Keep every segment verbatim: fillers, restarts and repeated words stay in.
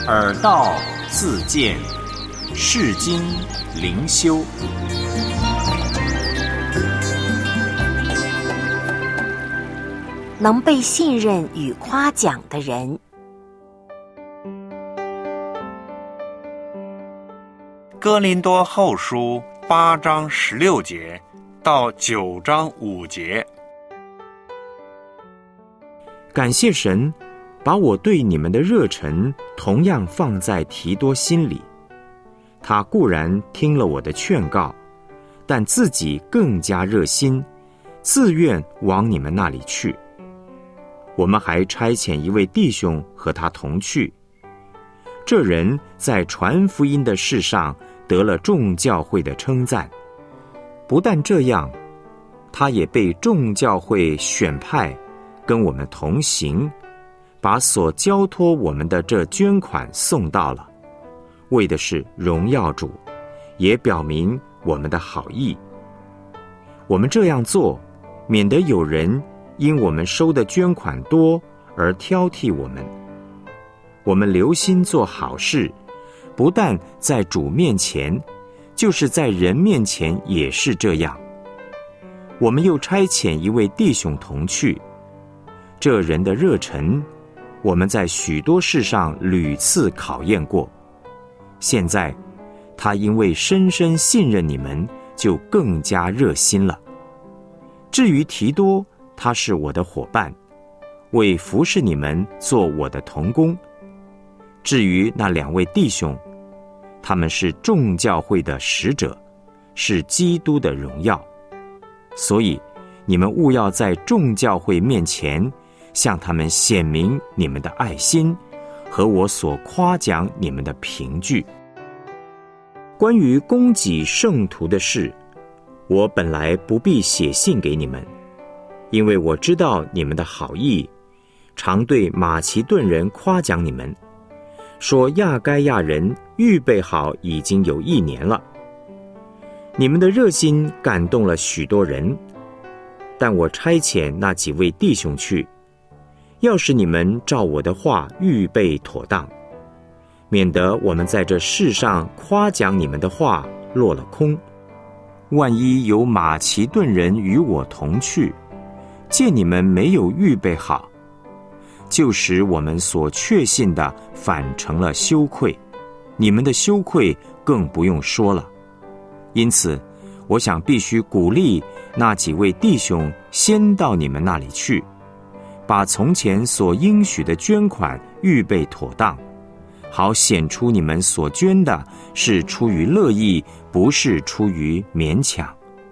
耳道自见，世经灵修。 能被信任与夸奖的人。 哥林多后书八章十六节到九章五节。 感谢神，把我对你们的热忱同样放在提多心里。他固然听了我的劝告，但自己更加热心，自愿往你们那里去。我们还差遣一位弟兄和他同去。这人在传福音的事上得了众教会的称赞。不但这样，他也被众教会选派，跟我们同行，把所交托我们的这捐款送到了，为的是荣耀主，也表明我们的好意。我们这样做，免得有人因我们收的捐款多而挑剔我们。我们留心做好事，不但在主面前，就是在人面前也是这样。我们又差遣一位弟兄同去，这人的热忱，我们在许多事上屡次考验过。现在他因为深深信任你们，就更加热心了。至于提多，他是我的伙伴，为服侍你们做我的同工。至于那两位弟兄，他们是众教会的使者，是基督的荣耀。所以你们务要在众教会面前向他们显明你们的爱心和我所夸奖你们的凭据。关于供给圣徒的事，我本来不必写信给你们，因为我知道你们的好意，常对马其顿人夸奖你们，说亚该亚人预备好已经有一年了。你们的热心感动了许多人，但我差遣那几位弟兄去，要使你们照我的话预备妥当，免得我们在这世上夸奖你们的话落了空。万一有马其顿人与我同去，见你们没有预备好，就使我们所确信的反成了羞愧，你们的羞愧更不用说了。因此我想必须鼓励那几位弟兄先到你们那里去，把从前所应许的捐款预备妥当，好显出你们所捐的是出于乐意，不是出于勉强。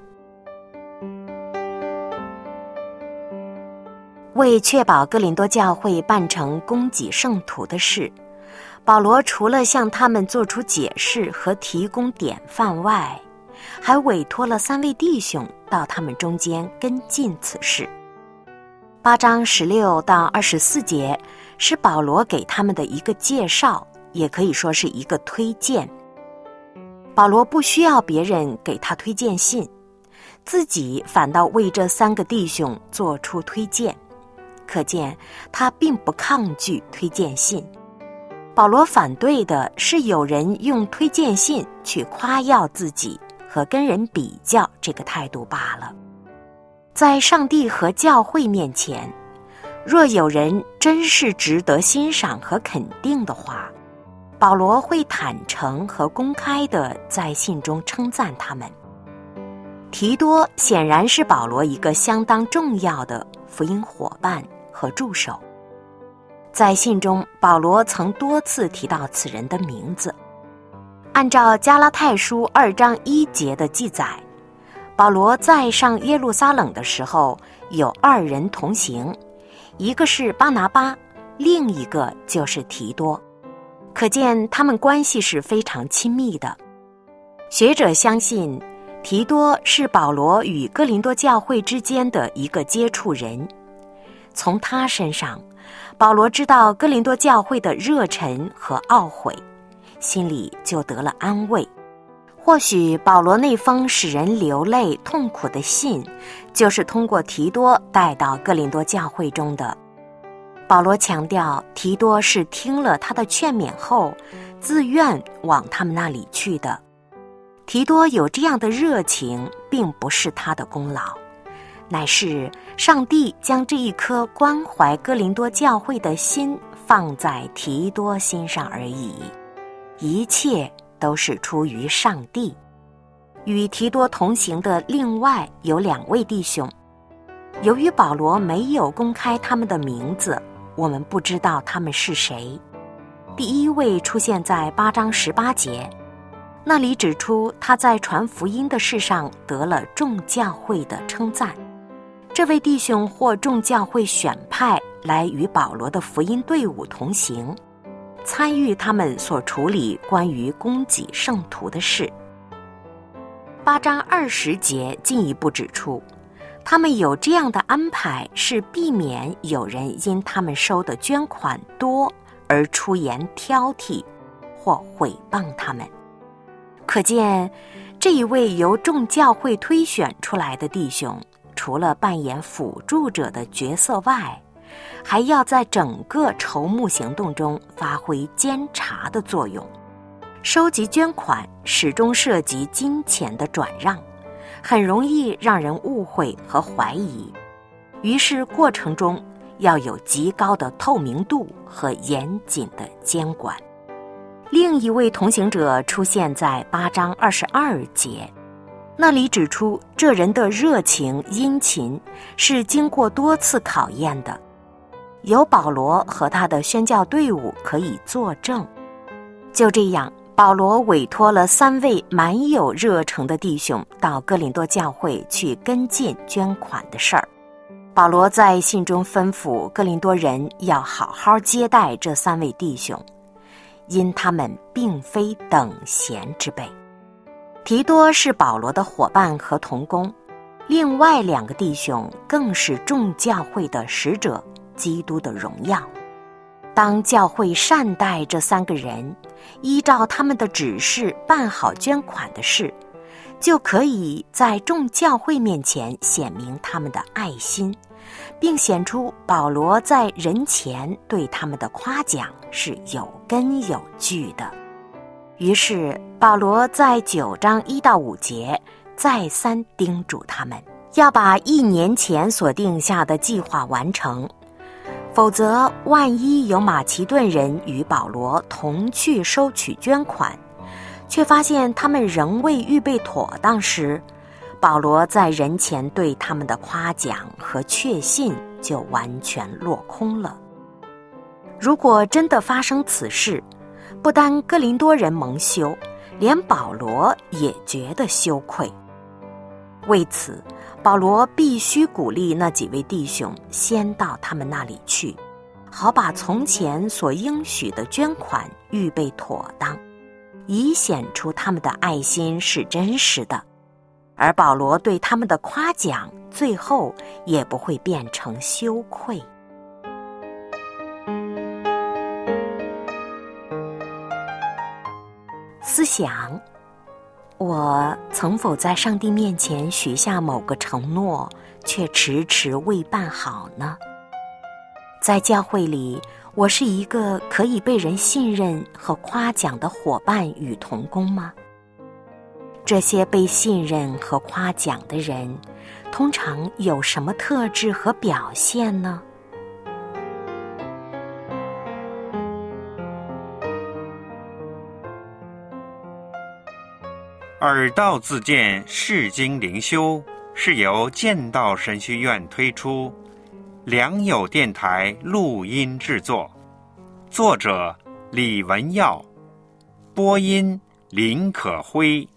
为确保哥林多教会办成供给圣徒的事，保罗除了向他们做出解释和提供典范外，还委托了三位弟兄到他们中间跟进此事。八章十六到二十四节是保罗给他们的一个介绍，也可以说是一个推荐。保罗不需要别人给他推荐信，自己反倒为这三个弟兄做出推荐，可见他并不抗拒推荐信。保罗反对的是有人用推荐信去夸耀自己和跟人比较这个态度罢了。在上帝和教会面前，若有人真是值得欣赏和肯定的话，保罗会坦诚和公开地在信中称赞他们。提多显然是保罗一个相当重要的福音伙伴和助手。在信中，保罗曾多次提到此人的名字。按照加拉太书二章一节的记载，保罗在上耶路撒冷的时候有二人同行，一个是巴拿巴，另一个就是提多，可见他们关系是非常亲密的。学者相信提多是保罗与哥林多教会之间的一个接触人，从他身上，保罗知道哥林多教会的热忱和懊悔，心里就得了安慰。或许保罗那封使人流泪痛苦的信，就是通过提多带到哥林多教会中的。 保罗强调，提多是听了他的劝勉后，自愿往他们那里去的。提多有这样的热情，并不是他的功劳，乃是上帝将这一颗关怀哥林多教会的心放在提多心上而已。一切都是出于上帝。与提多同行的另外有两位弟兄，由于保罗没有公开他们的名字，我们不知道他们是谁。第一位出现在八章十八节，那里指出他在传福音的事上得了众教会的称赞。这位弟兄获众教会选派来与保罗的福音队伍同行，参与他们所处理关于供给圣徒的事。八章二十节进一步指出，他们有这样的安排，是避免有人因他们收的捐款多而出言挑剔或毁谤他们。可见，这一位由众教会推选出来的弟兄，除了扮演辅助者的角色外，还要在整个筹募行动中发挥监察的作用。收集捐款始终涉及金钱的转让，很容易让人误会和怀疑，于是过程中要有极高的透明度和严谨的监管。另一位同行者出现在八章二十二节，那里指出这人的热情殷勤是经过多次考验的，有保罗和他的宣教队伍可以作证。就这样，保罗委托了三位蛮有热诚的弟兄到哥林多教会去跟进捐款的事儿。保罗在信中吩咐哥林多人要好好接待这三位弟兄，因他们并非等闲之辈。提多是保罗的伙伴和同工，另外两个弟兄更是众教会的使者，基督的荣耀。当教会善待这三个人，依照他们的指示办好捐款的事，就可以在众教会面前显明他们的爱心，并显出保罗在人前对他们的夸奖是有根有据的。于是保罗在九章一到五节再三叮嘱他们，要把一年前所定下的计划完成，否则万一有马其顿人与保罗同去收取捐款，却发现他们仍未预备妥当时，保罗在人前对他们的夸奖和确信就完全落空了。如果真的发生此事，不单哥林多人蒙羞，连保罗也觉得羞愧。为此，保罗必须鼓励那几位弟兄先到他们那里去，好把从前所应许的捐款预备妥当，以显出他们的爱心是真实的，而保罗对他们的夸奖最后也不会变成羞愧。思想，我曾否在上帝面前许下某个承诺，却迟迟未办好呢？在教会里，我是一个可以被人信任和夸奖的伙伴与同工吗？这些被信任和夸奖的人，通常有什么特质和表现呢？ 耳道自荐释经灵修是由剑道神学院推出，良友电台录音制作，作者李文耀，播音林可辉。